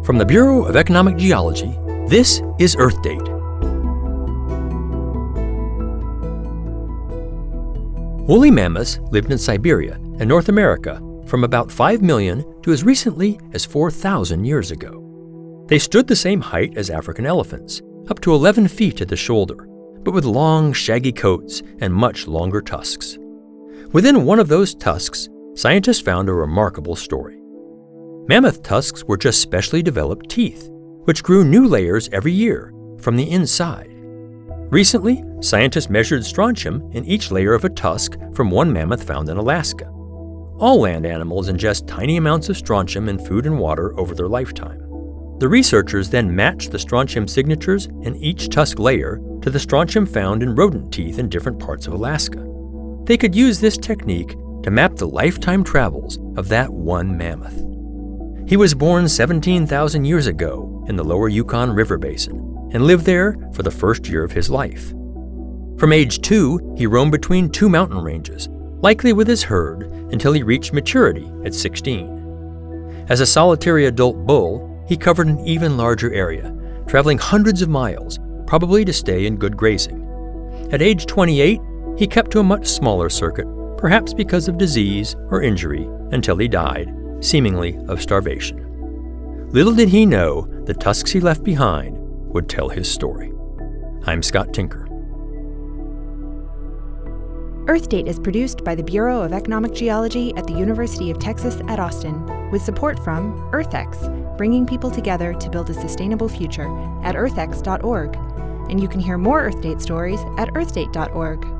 From the Bureau of Economic Geology, this is Earth Date. Woolly mammoths lived in Siberia and North America from about 5 million to as recently as 4,000 years ago. They stood the same height as African elephants, up to 11 feet at the shoulder, but with long, shaggy coats and much longer tusks. Within one of those tusks, scientists found a remarkable story. Mammoth tusks were just specially developed teeth, which grew new layers every year from the inside. Recently, scientists measured strontium in each layer of a tusk from one mammoth found in Alaska. All land animals ingest tiny amounts of strontium in food and water over their lifetime. The researchers then matched the strontium signatures in each tusk layer to the strontium found in rodent teeth in different parts of Alaska. They could use this technique to map the lifetime travels of that one mammoth. He was born 17,000 years ago in the lower Yukon River Basin and lived there for the first year of his life. From age 2, he roamed between 2 mountain ranges, likely with his herd, until he reached maturity at 16. As a solitary adult bull, he covered an even larger area, traveling hundreds of miles, probably to stay in good grazing. At age 28, he kept to a much smaller circuit, perhaps because of disease or injury, until he died, seemingly of starvation. Little did he know the tusks he left behind would tell his story. I'm Scott Tinker. Earth Date is produced by the Bureau of Economic Geology at the University of Texas at Austin, with support from EarthX, bringing people together to build a sustainable future at earthx.org. And you can hear more Earth Date stories at earthdate.org.